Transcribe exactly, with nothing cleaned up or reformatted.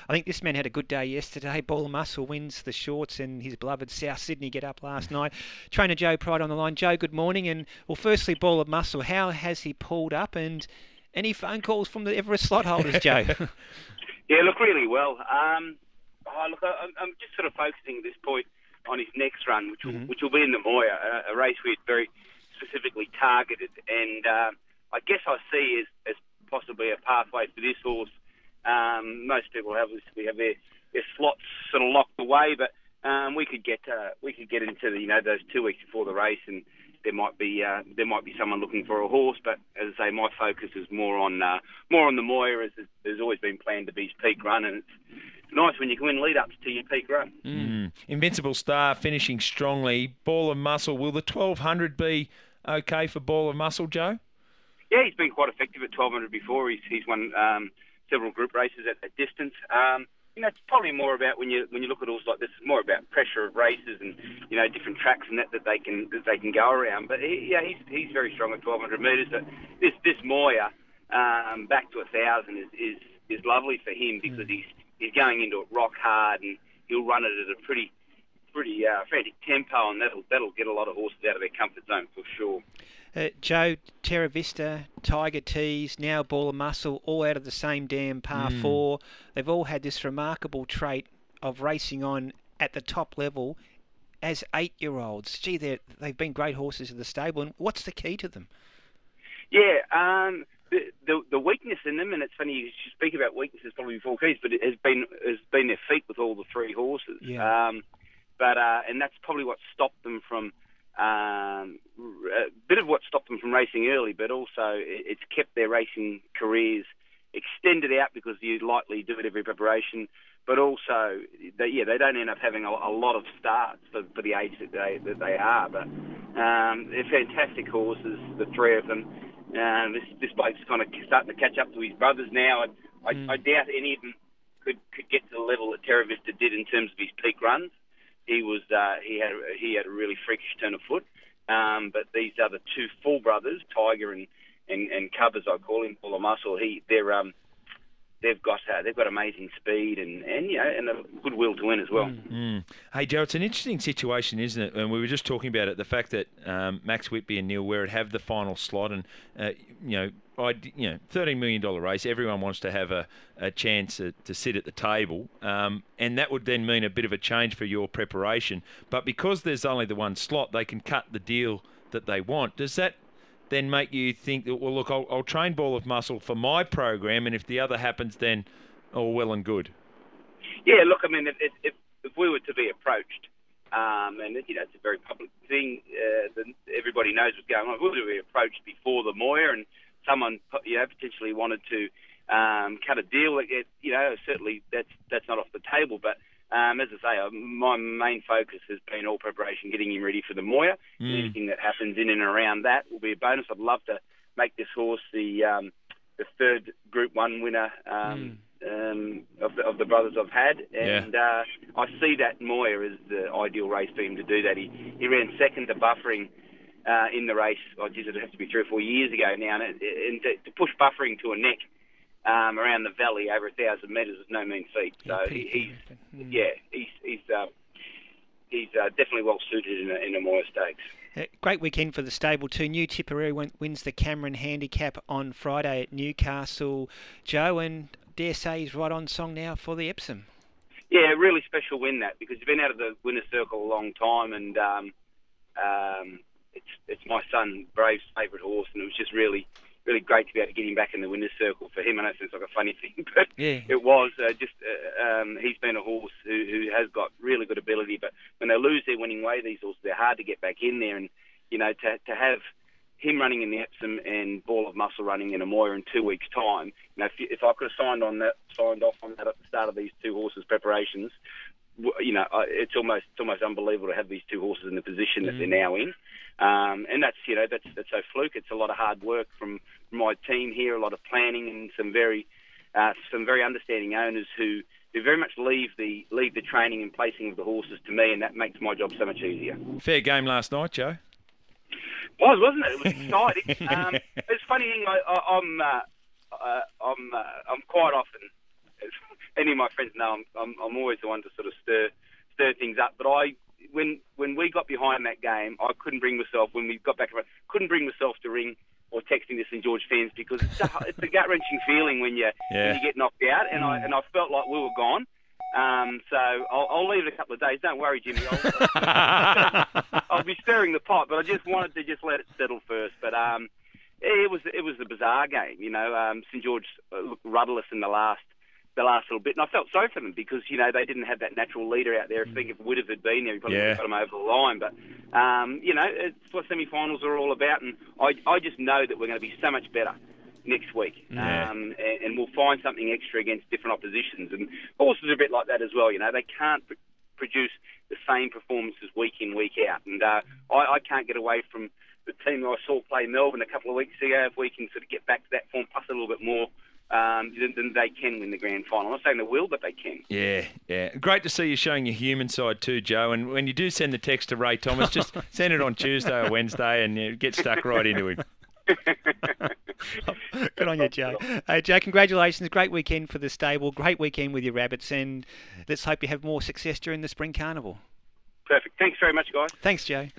I think this man had a good day yesterday. Ball of Muscle wins the shorts and his beloved South Sydney get up last night. Trainer Joe Pride on the line. Joe, good morning. And, well, firstly, Ball of Muscle, how has he pulled up? And any phone calls from the Everest slot holders, Joe? Yeah, look, really well. Um, oh, look, I, I'm just sort of focusing at this point on his next run, which will, mm-hmm. which will be in the Moir, a, a race we had very specifically targeted. And uh, I guess I see as, as possibly a pathway for this horse. Um, most people have we have their, their slots sort of locked away, but um, we could get uh, we could get into the, you know, those two weeks before the race, and there might be uh, there might be someone looking for a horse. But as I say, my focus is more on uh, more on the Moir, as there's always been planned to be his peak run, and it's nice when you can win lead-ups to your peak run. Mm. Invincible Star finishing strongly. Ball of Muscle, will the twelve hundred be okay for Ball of Muscle, Joe? Yeah, he's been quite effective at twelve hundred before. He's he's won um, several group races at that distance. Um, you know, it's probably more about when you when you look at horses like this, it's more about pressure of races and, you know, different tracks and that that they can that they can go around. But he, yeah, he's he's very strong at twelve hundred metres. But this this Moir um, back to a thousand is, is is lovely for him because he's he's going into it rock hard, and he'll run it at a pretty pretty uh, frantic tempo, and that'll that'll get a lot of horses out of their comfort zone for sure. Uh, Joe, Terra Vista, Tiger Tease, now Ball of Muscle, all out of the same damn par mm. four. They've all had this remarkable trait of racing on at the top level as eight-year-olds. Gee, they've been great horses in the stable. And what's the key to them? Yeah, um, the, the the weakness in them, and it's funny you speak about weaknesses probably before keys, but it has been has been their feet with all the three horses. Yeah. Um, but uh, and that's probably what stopped them from. Um, a bit of what stopped them from racing early, but also it's kept their racing careers extended out because you lightly do it every preparation. But also, they, yeah, they don't end up having a, a lot of starts for, for the age that they that they are. But um, they're fantastic horses, the three of them. Um, this this bloke's kind of starting to catch up to his brothers now. I, mm. I, I doubt any of them could could get to the level that Terra Vista did in terms of his peak runs. He was uh, he had he had a really freakish turn of foot, um, but these other two full brothers, Tiger and, and, and Cub, as I call him, Ball of Muscle, he they're um they've got uh, they've got amazing speed and, and you know and a good will to win as well. Mm. Hey Joe, it's an interesting situation, isn't it? And we were just talking about it, the fact that um, Max Whitby and Neil Werrett have the final slot, and uh, you know. I, you know, thirteen million dollars race, everyone wants to have a, a chance to, to sit at the table, um, and that would then mean a bit of a change for your preparation. But because there's only the one slot, they can cut the deal that they want. Does that then make you think that, well, look, I'll, I'll train Ball of Muscle for my program, and if the other happens, then all well and good? Yeah, look, I mean, if, if, if we were to be approached, um, and, you know, it's a very public thing, uh, the, everybody knows what's going on, if we were to be approached before the Moir and someone, you know, potentially wanted to um, cut a deal, it, you know, certainly that's that's not off the table. But um, as I say, uh, my main focus has been all preparation, getting him ready for the Moir. Mm. Anything that happens in and around that will be a bonus. I'd love to make this horse the um, the third Group One winner um, mm. um, of, the, of the brothers I've had, and yeah. uh, I see that Moir as the ideal race for him to do that. He he ran second to Buffering. Uh, in the race, oh, geez, it'd have to be three or four years ago now, and, and to, to push Buffering to a neck um, around the valley over a thousand metres is no mean feat. So yeah, he, he's, mm. yeah, he's he's uh, he's uh, definitely well suited in a, in a Moir Stakes. Uh, great weekend for the stable too. New Tipperary win, wins the Cameron Handicap on Friday at Newcastle. Joe, and dare say he's right on song now for the Epsom. Yeah, really special win that, because he's been out of the winner's circle a long time, and um, um, It's it's my son Brave's favourite horse, and it was just really, really great to be able to get him back in the winner's circle for him. I know it sounds like a funny thing, but yeah. it was uh, just, uh, um, he's been a horse who, who has got really good ability, but when they lose their winning way, these horses, they're hard to get back in there, and, you know, to to have him running in the Epsom and Ball of Muscle running in a Moir in two weeks' time, you know, if, if I could have signed on that, signed off on that at the start of these two horses' preparations, you know, it's almost it's almost unbelievable to have these two horses in the position that mm. they're now in, um, and that's you know that's that's so fluke. It's a lot of hard work from, from my team here, a lot of planning, and some very uh, some very understanding owners who, who very much leave the leave the training and placing of the horses to me, and that makes my job so much easier. Fair game last night, Joe. Was wasn't it? It was exciting. um, it's a funny thing. I, I, I'm uh, uh, I'm uh, I'm quite often. any of my friends know I'm, I'm I'm always the one to sort of stir stir things up. But I when when we got behind that game, I couldn't bring myself when we got back. Couldn't bring myself to ring or texting the St George fans because it's a, it's a gut wrenching feeling when you yeah. when you get knocked out, and I and I felt like we were gone. Um, so I'll, I'll leave it a couple of days. Don't worry, Jimmy. I'll, I'll be stirring the pot, but I just wanted to just let it settle first. But um, it was it was a bizarre game, you know. Um, St George looked rudderless in the last the last little bit, and I felt sorry for them because you know they didn't have that natural leader out there. I think if Wood had been there, he probably yeah. would have got them over the line. But um, you know, it's what semi-finals are all about, and I I just know that we're going to be so much better next week, yeah. um, and, and we'll find something extra against different oppositions. And horses are a bit like that as well. You know, they can't pr- produce the same performances week in, week out. And uh, I, I can't get away from the team that I saw play Melbourne a couple of weeks ago. If we can sort of get back to that form, plus a little bit more, um, then, then they can win the grand final. I'm not saying they will, but they can. Yeah, yeah. Great to see you showing your human side too, Joe. And when you do send the text to Ray Thomas, just send it on Tuesday or Wednesday and you get stuck right into him. Good on you, Joe. Hey, Joe, congratulations. Great weekend for the stable. Great weekend with your rabbits. And let's hope you have more success during the Spring Carnival. Perfect. Thanks very much, guys. Thanks, Joe.